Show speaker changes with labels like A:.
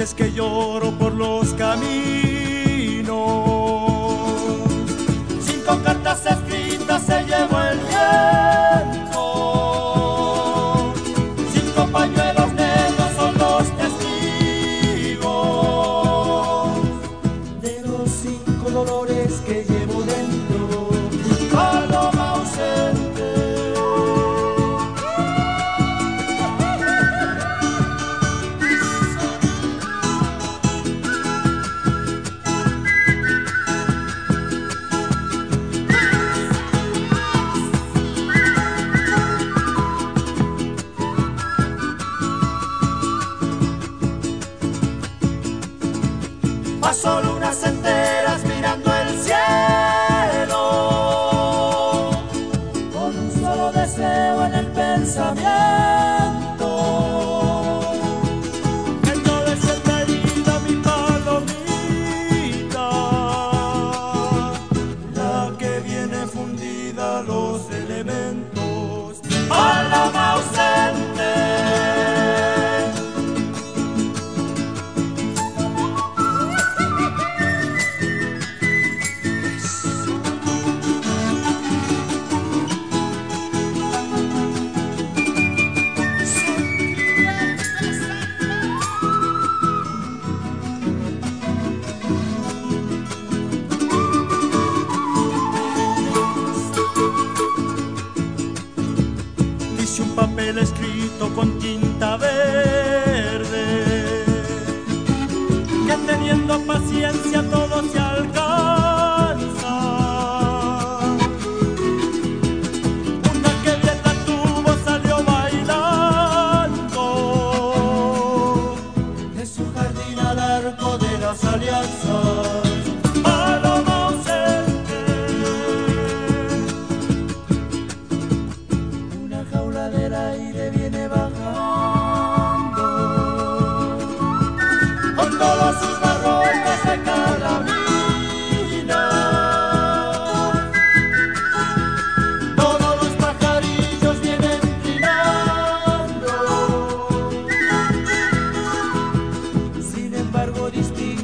A: noches que lloro por los caminos. 5 cartas escritas se llevó el viento. 5 pañuelos negros son los testigos de los 5 dolores que llevo dentro. Paloma ausente. Paso lunas enteras mirando el cielo, con un solo deseo en el pensamiento. Que no desenterida mi palomita, la que viene fundida a los elementos. Paloma ausente. Dice un papel escrito con tinta verde, que teniendo paciencia todo se alcanza. Una que bien la tuvo salió bailando de su jardín al arco de las alianzas. Paloma ausente. Una jaula del aire viene bajando con todas sus barrotes de calamina. Todos los pajarillos vienen trinando. Sin embargo distingo